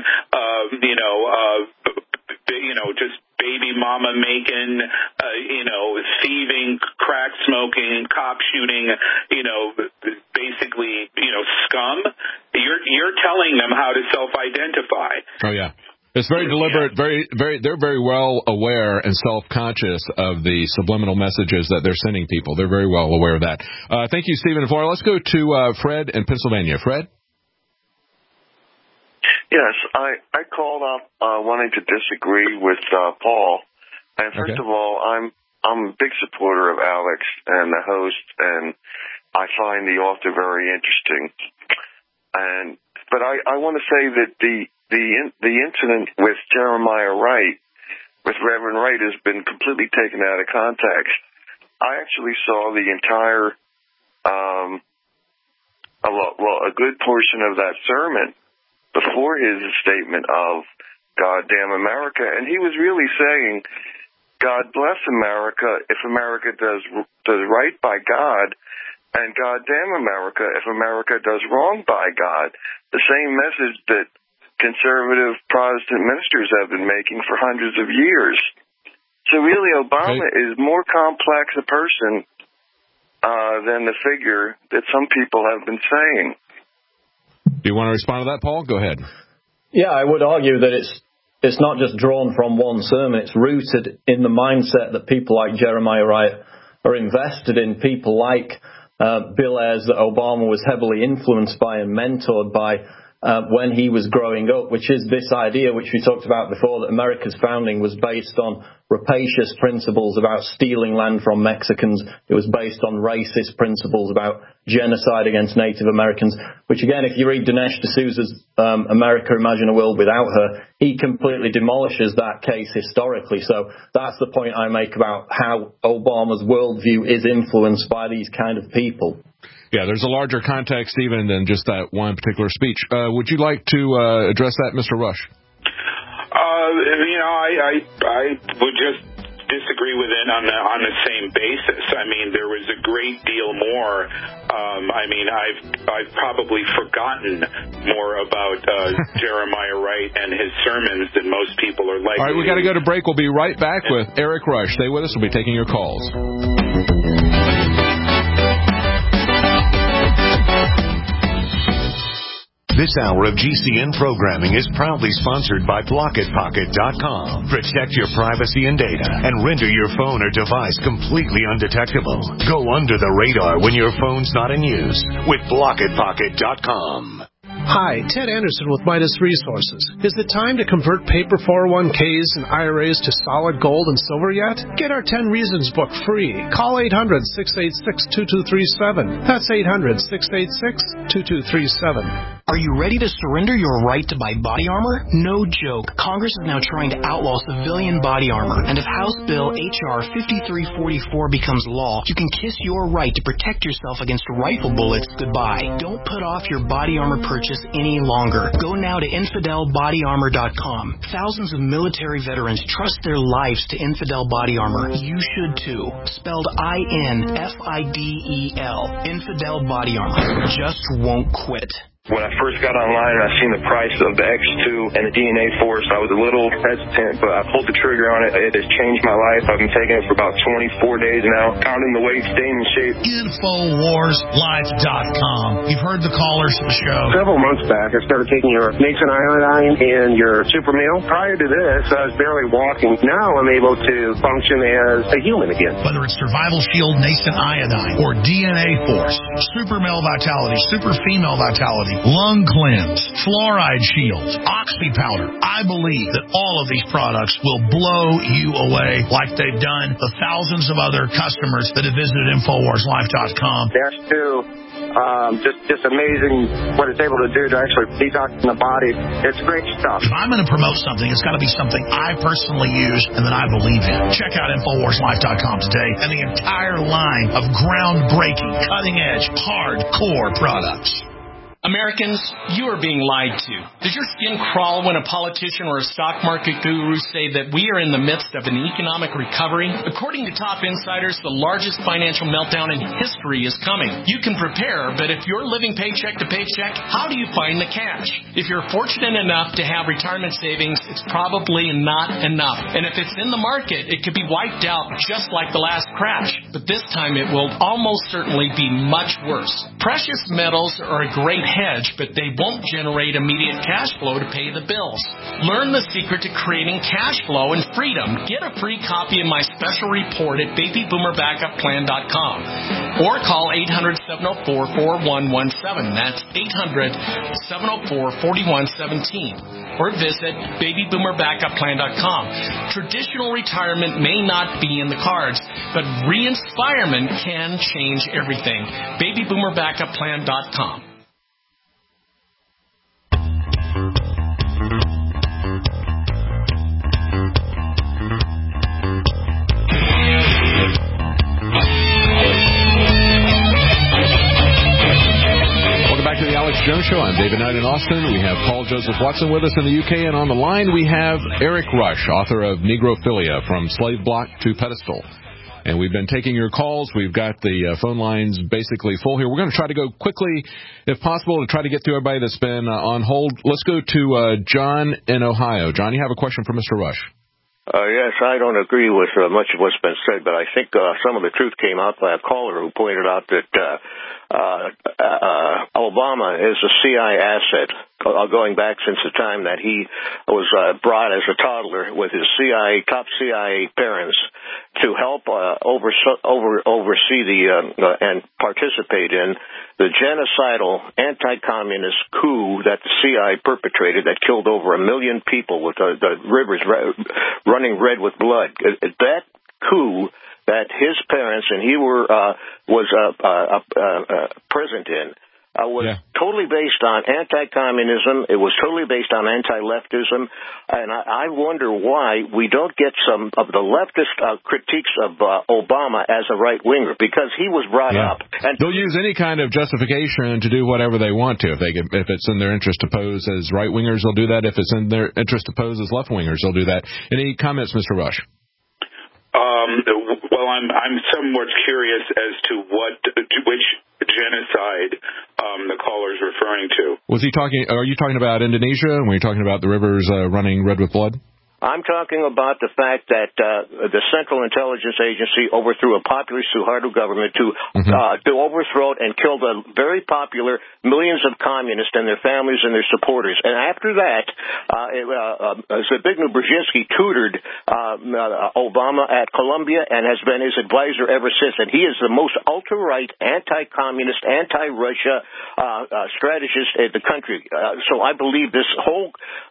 just baby mama making, thieving, crack smoking, cop shooting, basically, scum. You're telling them how to self-identify. Oh yeah. It's very deliberate, they're very well aware and self-conscious of the subliminal messages that they're sending people. They're very well aware of that. Thank you, Stephen and Florida. Let's go to Fred in Pennsylvania. Fred? Yes, I called up wanting to disagree with Paul. And first of all, I'm a big supporter of Alex and the host, and I find the author very interesting. But I want to say that the incident with Jeremiah Wright, with Reverend Wright, has been completely taken out of context. I actually saw the entire, a good portion of that sermon before his statement of God damn America, and he was really saying, God bless America if America does right by God, and God damn America if America does wrong by God. The same message that conservative Protestant ministers have been making for hundreds of years. So really, Obama is more complex a person than the figure that some people have been saying. Do you want to respond to that, Paul? Go ahead. Yeah, I would argue that it's not just drawn from one sermon. It's rooted in the mindset that people like Jeremiah Wright are invested in, people like Bill Ayers that Obama was heavily influenced by and mentored by when he was growing up, which is this idea which we talked about before, that America's founding was based on rapacious principles about stealing land from Mexicans. It was based on racist principles about genocide against Native Americans, which again, if you read Dinesh D'Souza's America Imagine a World Without Her, he completely demolishes that case historically. So that's the point I make about how Obama's worldview is influenced by these kind of people. Yeah, there's a larger context even than just that one particular speech. Would you like to address that, Mr. Rush? I would just disagree with it on the same basis. I mean, there was a great deal more. I've probably forgotten more about Jeremiah Wright and his sermons than most people are likely. All right, we got to go to break. We'll be right back with Eric Rush. Stay with us. We'll be taking your calls. This hour of GCN programming is proudly sponsored by BlockitPocket.com. Protect your privacy and data and render your phone or device completely undetectable. Go under the radar when your phone's not in use with BlockitPocket.com. Hi, Ted Anderson with Midas Resources. Is it time to convert paper 401ks and IRAs to solid gold and silver yet? Get our 10 Reasons book free. Call 800-686-2237. That's 800-686-2237. Are you ready to surrender your right to buy body armor? No joke. Congress is now trying to outlaw civilian body armor. And if House Bill H.R. 5344 becomes law, you can kiss your right to protect yourself against rifle bullets goodbye. Don't put off your body armor purchase any longer. Go now to InfidelBodyArmor.com. Thousands of military veterans trust their lives to Infidel Body Armor. You should too. Spelled INFIDEL. Infidel Body Armor. Just won't quit. When I first got online and I seen the price of the X2 and the DNA Force, I was a little hesitant, but I pulled the trigger on it. It has changed my life. I've been taking it for about 24 days now, counting the weight, staying in shape. InfoWarsLife.com. You've heard the callers of the show. Several months back, I started taking your Mason Iodine and your Super Meal. Prior to this, I was barely walking. Now I'm able to function as a human again. Whether it's Survival Shield, Nascent Iodine, or DNA Force, Super Male Vitality, Super Female Vitality, Lung Cleanse, Fluoride Shield, Oxy Powder. I believe that all of these products will blow you away like they've done the thousands of other customers that have visited InfoWarsLife.com. Dash 2, just amazing what it's able to do to actually detox the body. It's great stuff. If I'm going to promote something, it's got to be something I personally use and that I believe in. Check out InfoWarsLife.com today and the entire line of groundbreaking, cutting-edge, hardcore products. Americans, you are being lied to. Does your skin crawl when a politician or a stock market guru say that we are in the midst of an economic recovery? According to top insiders, the largest financial meltdown in history is coming. You can prepare, but if you're living paycheck to paycheck, how do you find the cash? If you're fortunate enough to have retirement savings, it's probably not enough. And if it's in the market, it could be wiped out just like the last crash, but this time it will almost certainly be much worse. Precious metals are a great hedge, but they won't generate immediate cash flow to pay the bills. Learn the secret to creating cash flow and freedom. Get a free copy of my special report at babyboomerBackupPlan.com or call 800-704-4117. That's 800-704-4117. Or visit babyboomerBackupPlan.com. Traditional retirement may not be in the cards, but re-inspirement can change everything. babyboomerBackupPlan.com. Back to the Alex Jones Show. I'm David Knight in Austin. We have Paul Joseph Watson with us in the UK, and on the line we have Eric Rush, author of Negrophilia, From Slave Block to Pedestal. And we've been taking your calls. We've got the phone lines basically full here. We're going to try to go quickly, if possible, to try to get to everybody that's been on hold. Let's go to John in Ohio. John, you have a question for Mr. Rush. Yes, I don't agree with much of what's been said, but I think some of the truth came out by a caller who pointed out that Obama is a CIA asset, going back since the time that he was brought as a toddler with his top CIA parents to help oversee and participate in the genocidal anti-communist coup that the CIA perpetrated that killed over 1 million people with the rivers running red with blood. That coup that his parents and he was present in was totally based on anti-communism. It was totally based on anti-leftism. And I wonder why we don't get some of the leftist critiques of Obama as a right-winger, because he was brought up. And they'll use any kind of justification to do whatever they want to. If it's in their interest to pose as right-wingers, they'll do that. If it's in their interest to pose as left-wingers, they'll do that. Any comments, Mr. Rush? Well, I'm somewhat curious as to which genocide the caller's referring to. Are you talking about Indonesia? When you're talking about the rivers running red with blood? I'm talking about the fact that the Central Intelligence Agency overthrew a popular Suharto government to overthrow it and kill the very popular millions of communists and their families and their supporters. And after that, Zbigniew Brzezinski tutored Obama at Columbia and has been his advisor ever since. And he is the most ultra-right, anti-communist, anti-Russia strategist in the country. So I believe this whole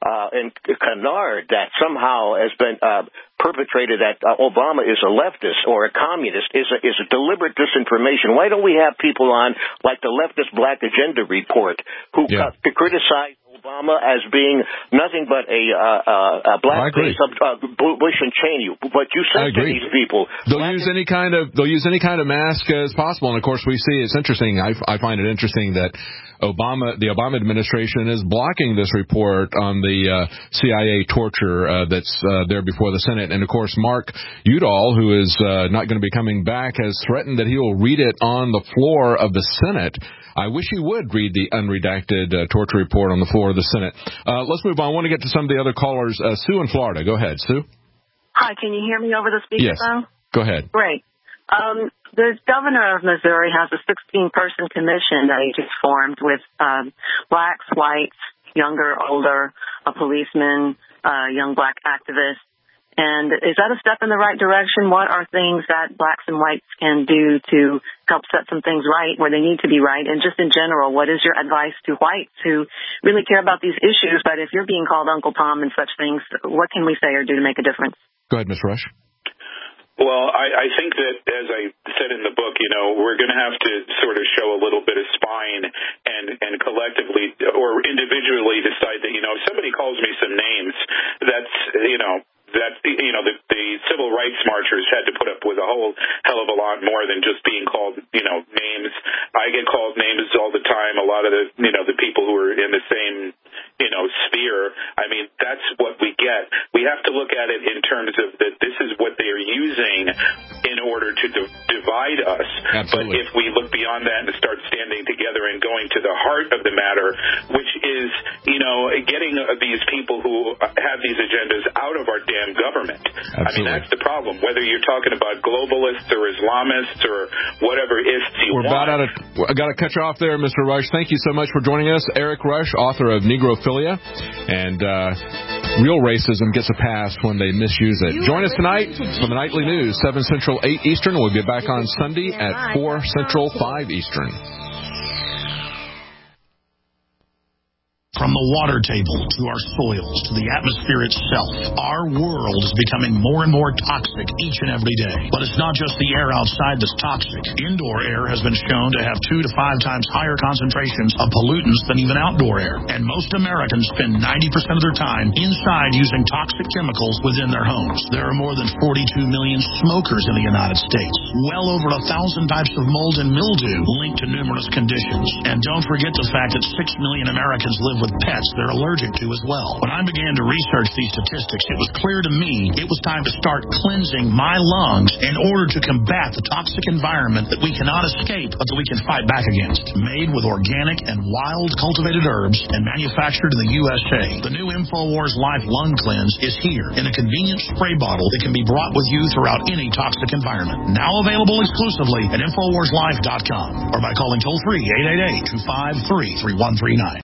canard that somehow has been perpetrated that Obama is a leftist or a communist is a deliberate disinformation. Why don't we have people on like the Leftist Black Agenda Report who criticize Obama as being nothing but a blackface of Bush and Cheney? But you said to these people, they'll use any kind of mask as possible. And of course, we see it's interesting. I find it interesting that the Obama administration is blocking this report on the CIA torture that's there before the Senate. And of course, Mark Udall, who is not going to be coming back, has threatened that he will read it on the floor of the Senate. I wish he would read the unredacted torture report on the floor of the Senate. Let's move on. I want to get to some of the other callers. Sue in Florida. Go ahead, Sue. Hi, can you hear me over the speakerphone? Yes. Go ahead. Great. The governor of Missouri has a 16-person commission that he just formed with blacks, whites, younger, older, a policeman, young black activists. And is that a step in the right direction? What are things that blacks and whites can do to help set some things right where they need to be right? And just in general, what is your advice to whites who really care about these issues, but if you're being called Uncle Tom and such things, what can we say or do to make a difference? Go ahead, Ms. Rush. Well, I think that, as I said in the book, we're going to have to sort of show a little bit of spine and collectively or individually decide that, if somebody calls me some names, the civil rights marchers had to put up with a whole hell of a lot more than just being called, names. I get called names all the time. A lot of the people who are in the same, sphere. I mean, that's what we get. We have to look at it in terms of that this is what they are using in order to divide divide us. Absolutely. But if we look beyond that and start standing together and going to the heart of the matter, which is, getting these people who have these agendas out of our damn government. Absolutely. I mean, that's the problem. Whether you're talking about globalists or Islamists or whatever ists you want. I got to cut you off there, Mr. Rush. Thank you so much for joining us. Eric Rush, author of Negrophilia, and real racism gets a pass when they misuse it. Join us tonight for the Nightly News, 7 Central, 8 Eastern. We'll be back on Sunday at 4 Central, 5 Eastern. From the water table to our soils to the atmosphere itself, our world is becoming more and more toxic each and every day. But it's not just the air outside that's toxic. Indoor air has been shown to have 2 to 5 times higher concentrations of pollutants than even outdoor air. And most Americans spend 90% of their time inside using toxic chemicals within their homes. There are more than 42 million smokers in the United States. Well over 1,000 types of mold and mildew linked to numerous conditions. And don't forget the fact that 6 million Americans live with pets they're allergic to as well. When I began to research these statistics, it was clear to me it was time to start cleansing my lungs in order to combat the toxic environment that we cannot escape but that we can fight back against. Made with organic and wild cultivated herbs and manufactured in the USA, the new InfoWars Life Lung Cleanse is here in a convenient spray bottle that can be brought with you throughout any toxic environment. Now available exclusively at InfoWarsLife.com or by calling toll-free 888-253-3139.